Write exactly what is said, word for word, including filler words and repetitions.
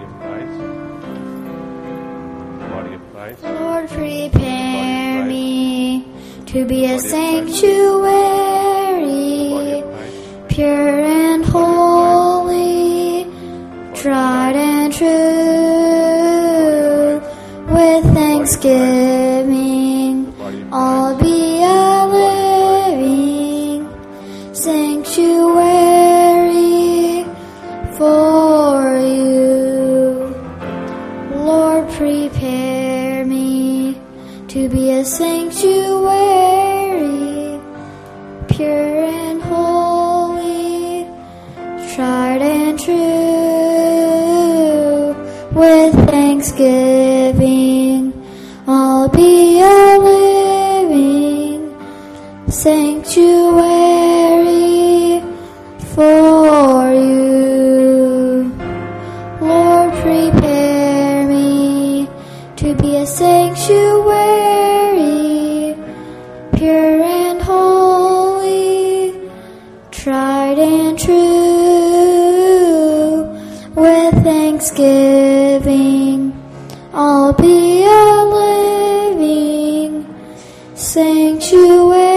of Christ. The body of Christ. Lord, prepare me to be a sanctuary, pure and holy, tried and true. With thanksgiving, I'll be a living sanctuary for you. Lord, prepare me to be a sanctuary, pure and holy, tried and true. With thanksgiving, I'll be a living sanctuary for you. Lord, prepare me to be a sanctuary, pure and holy, tried and true. With thanksgiving, I'll be a living sanctuary